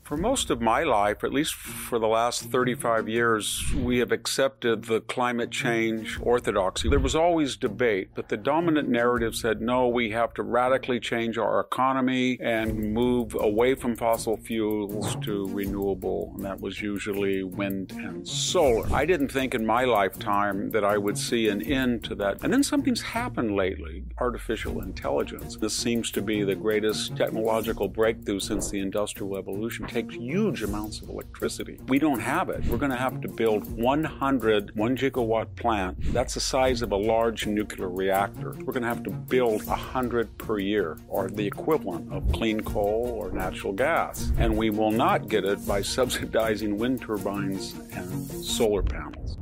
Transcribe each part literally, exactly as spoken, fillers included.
For most of my life, at least for the last thirty-five years, we have accepted the climate change orthodoxy. There was always debate, but the dominant narrative said, no, we have to radically change our economy and move away from fossil fuels to renewable, and that was usually wind and solar. I didn't think in my lifetime that I would see an end to that. And then something's happened lately, artificial intelligence. This seems to be the greatest technological breakthrough since the Industrial Revolution. Takes huge amounts of electricity. We don't have it. We're going to have to build one hundred one gigawatt plant. That's the size of a large nuclear reactor. We're going to have to build one hundred per year, or the equivalent of clean coal or natural gas. And we will not get it by subsidizing wind turbines and solar panels.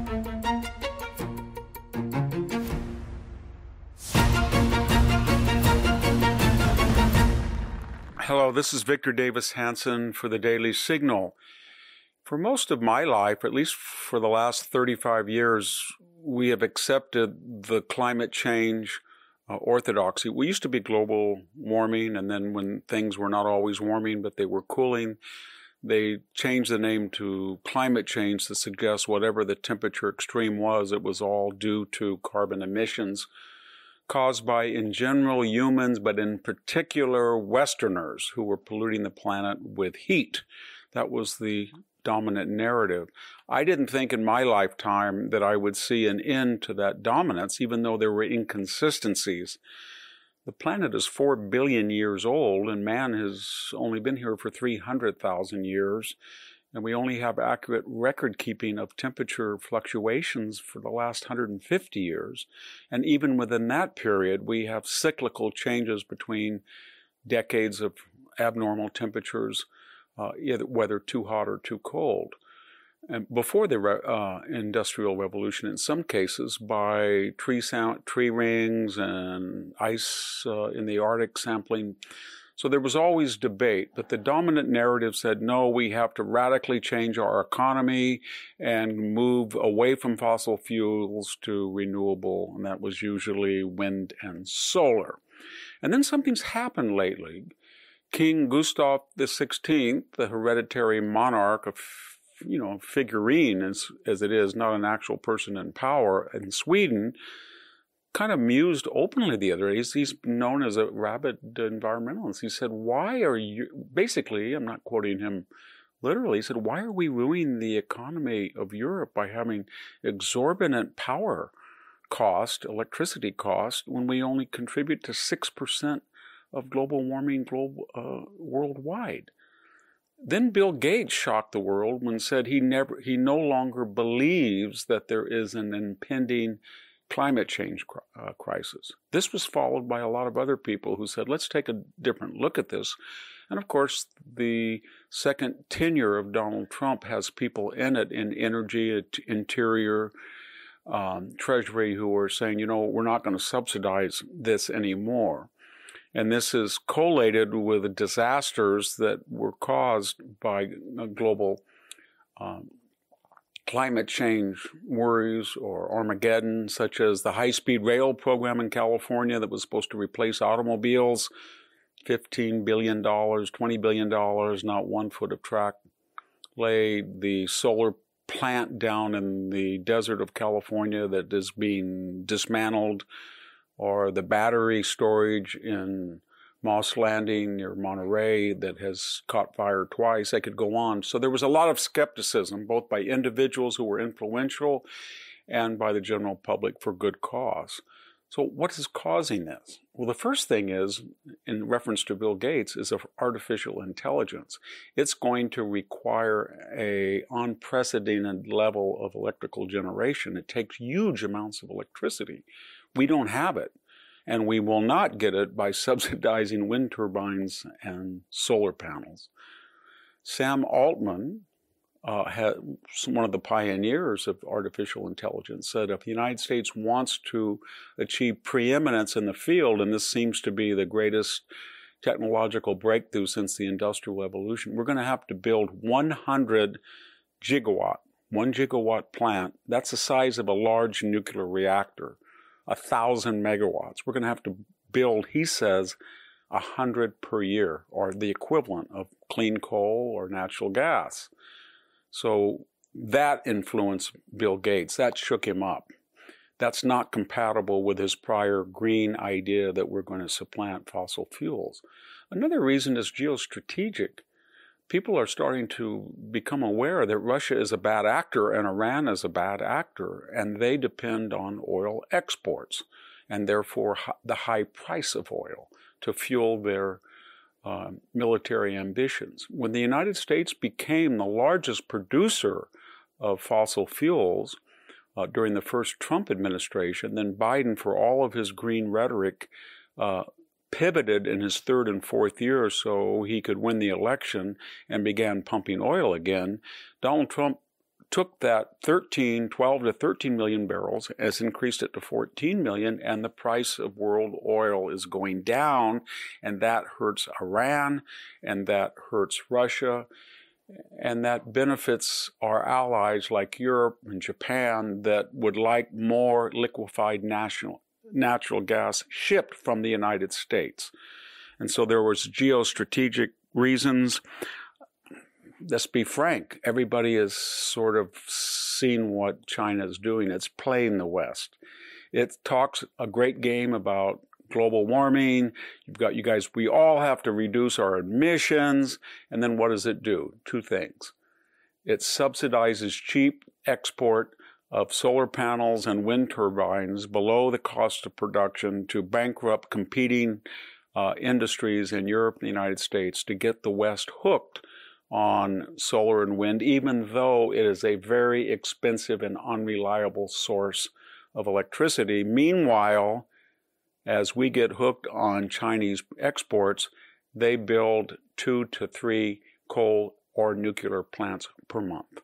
Hello, this is Victor Davis Hanson for the Daily Signal. For most of my life, at least for the last thirty-five years, we have accepted the climate change uh, orthodoxy. We used to be global warming, and then when things were not always warming, but they were cooling, they changed the name to climate change to suggest whatever the temperature extreme was, it was all due to carbon emissions caused by, in general, humans, but in particular, Westerners who were polluting the planet with heat. That was the dominant narrative. I didn't think in my lifetime that I would see an end to that dominance, even though there were inconsistencies. The planet is four billion years old, and man has only been here for three hundred thousand years. And we only have accurate record keeping of temperature fluctuations for the last one hundred fifty years. And even within that period, we have cyclical changes between decades of abnormal temperatures, uh, either whether too hot or too cold. And before the uh, Industrial Revolution, in some cases, by tree, sound, tree rings and ice uh, in the Arctic sampling. So there was always debate, but the dominant narrative said, no, we have to radically change our economy and move away from fossil fuels to renewable, and that was usually wind and solar. And then something's happened lately. King Gustav the Sixteenth, the hereditary monarch, of, you know, figurine as, as it is, not an actual person in power in Sweden, kind of mused openly the other day. He's, he's known as a rabid environmentalist. He said, why are you, basically, I'm not quoting him literally, he said, why are we ruining the economy of Europe by having exorbitant power cost, electricity cost, when we only contribute to six percent of global warming global, uh, worldwide? Then Bill Gates shocked the world when said he never, he no longer believes that there is an impending climate change uh, crisis. This was followed by a lot of other people who said, let's take a different look at this. And of course, the second tenure of Donald Trump has people in it, in energy, interior, um, treasury, who are saying, you know, we're not going to subsidize this anymore. And this is collated with disasters that were caused by global um, climate change worries or Armageddon, such as the high-speed rail program in California that was supposed to replace automobiles, fifteen billion dollars, twenty billion dollars, not one foot of track laid. The solar plant down in the desert of California that is being dismantled, or the battery storage in Moss Landing near Monterey that has caught fire twice. I could go on. So there was a lot of skepticism, both by individuals who were influential and by the general public for good cause. So what is causing this? Well, the first thing is, in reference to Bill Gates, is artificial intelligence. It's going to require an unprecedented level of electrical generation. It takes huge amounts of electricity. We don't have it. And we will not get it by subsidizing wind turbines and solar panels. Sam Altman, uh, had, one of the pioneers of artificial intelligence, said if the United States wants to achieve preeminence in the field, and this seems to be the greatest technological breakthrough since the Industrial Revolution, we're going to have to build one hundred gigawatt, one gigawatt plant. That's the size of a large nuclear reactor. A thousand megawatts. We're going to have to build, he says, a hundred per year, or the equivalent of clean coal or natural gas. So that influenced Bill Gates. That shook him up. That's not compatible with his prior green idea that we're going to supplant fossil fuels. Another reason is geostrategic. People are starting to become aware that Russia is a bad actor and Iran is a bad actor, and they depend on oil exports and therefore the high price of oil to fuel their uh, military ambitions. When the United States became the largest producer of fossil fuels uh, during the first Trump administration, then Biden, for all of his green rhetoric, uh, pivoted in his third and fourth year so he could win the election and began pumping oil again. Donald Trump took that thirteen, twelve to thirteen million barrels, has increased it to fourteen million, and the price of world oil is going down, and that hurts Iran, and that hurts Russia, and that benefits our allies like Europe and Japan that would like more liquefied national natural gas shipped from the United States. And so there was geostrategic reasons. Let's be frank, everybody has sort of seen what China is doing. It's playing the West. It talks a great game about global warming. You've got you guys, we all have to reduce our emissions. And then what does it do? Two things. It subsidizes cheap export of solar panels and wind turbines below the cost of production to bankrupt competing uh, industries in Europe and the United States to get the West hooked on solar and wind, even though it is a very expensive and unreliable source of electricity. Meanwhile, as we get hooked on Chinese exports, they build two to three coal or nuclear plants per month.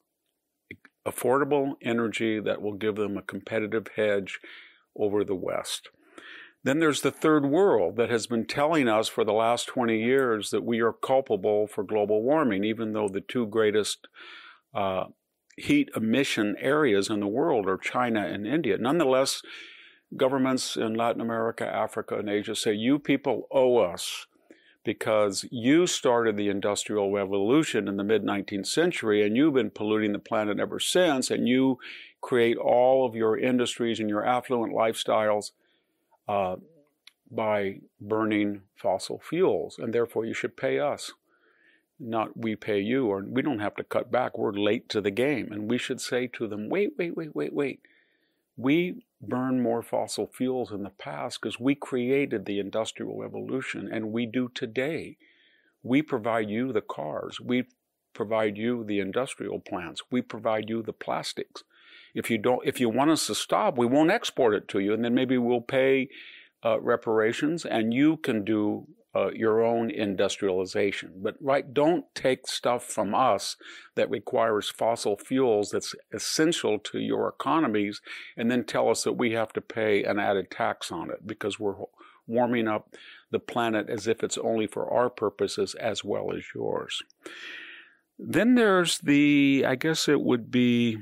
Affordable energy that will give them a competitive hedge over the West. Then there's the third world that has been telling us for the last twenty years that we are culpable for global warming, even though the two greatest uh, heat emission areas in the world are China and India. Nonetheless, governments in Latin America, Africa, and Asia say, you people owe us because you started the Industrial Revolution in the mid nineteenth century, and you've been polluting the planet ever since, and you create all of your industries and your affluent lifestyles uh, by burning fossil fuels, and therefore you should pay us, not we pay you, or we don't have to cut back. We're late to the game, and we should say to them, wait, wait, wait, wait, wait. We burn more fossil fuels in the past because we created the Industrial Revolution, and we do today. We provide you the cars. We provide you the industrial plants. We provide you the plastics. If you don't, if you want us to stop, we won't export it to you, and then maybe we'll pay uh, reparations, and you can do uh, your own industrialization. But right, don't take stuff from us that requires fossil fuels that's essential to your economies, and then tell us that we have to pay an added tax on it because we're warming up the planet as if it's only for our purposes as well as yours. Then there's the, I guess it would be,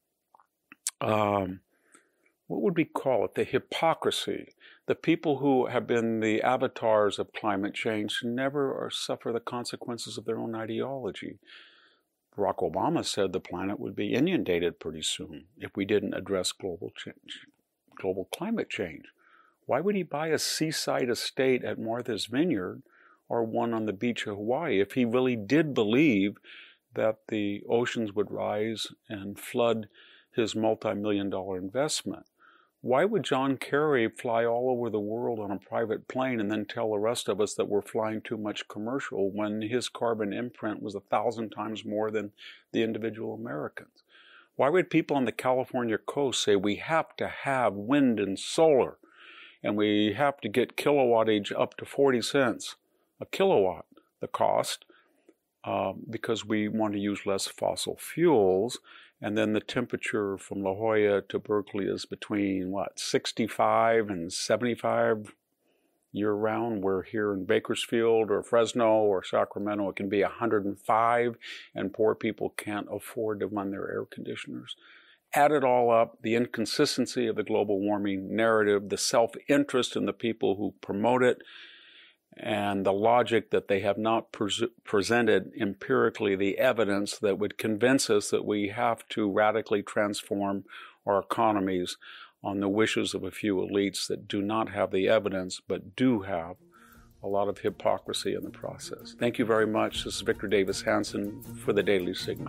um, what would we call it? The hypocrisy. The people who have been the avatars of climate change never or suffer the consequences of their own ideology. Barack Obama said the planet would be inundated pretty soon if we didn't address global change, global climate change. Why would he buy a seaside estate at Martha's Vineyard or one on the beach of Hawaii if he really did believe that the oceans would rise and flood his multi-million dollar investment? Why would John Kerry fly all over the world on a private plane and then tell the rest of us that we're flying too much commercial when his carbon imprint was a thousand times more than the individual Americans? Why would people on the California coast say we have to have wind and solar and we have to get kilowattage up to forty cents a kilowatt, the cost, uh, because we want to use less fossil fuels? And then the temperature from La Jolla to Berkeley is between, what, sixty-five and seventy-five year-round, where here in Bakersfield or Fresno or Sacramento it can be one hundred five, and poor people can't afford to run their air conditioners. Add it all up, the inconsistency of the global warming narrative, the self-interest in the people who promote it, and the logic that they have not pres- presented empirically the evidence that would convince us that we have to radically transform our economies on the wishes of a few elites that do not have the evidence but do have a lot of hypocrisy in the process. Thank you very much. This is Victor Davis Hanson for the Daily Signal.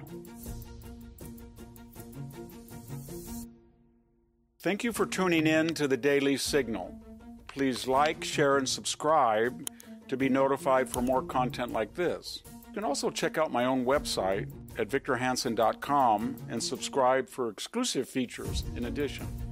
Thank you for tuning in to the Daily Signal. Please like, share, and subscribe to be notified for more content like this. You can also check out my own website at victor hanson dot com and subscribe for exclusive features in addition.